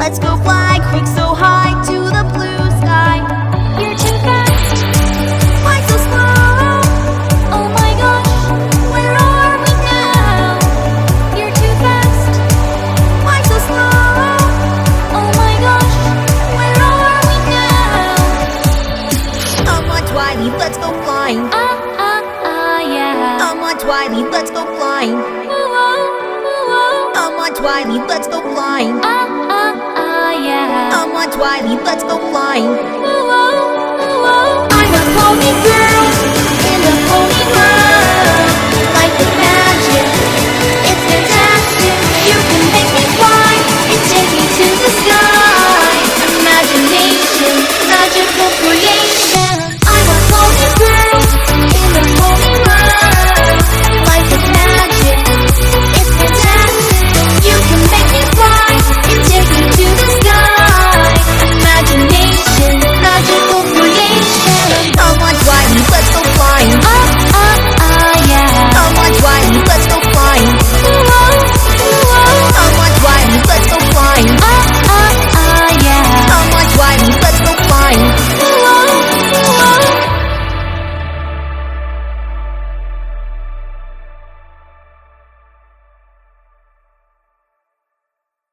let's go fly quick so high to the blue sky. You're too fast, Why so slow? oh my gosh, where are we now? You're too fast, Why so slow? oh my gosh, where are we now? Come on, Twilight, let's go flying. Yeah. Come on, Twilight, let's go flying. Come on, Twilight, let's go flying. Yeah. Come on, Twilight, let's go flying. Ooh, ooh, ooh, ooh. I'm a pony girl in the pony world.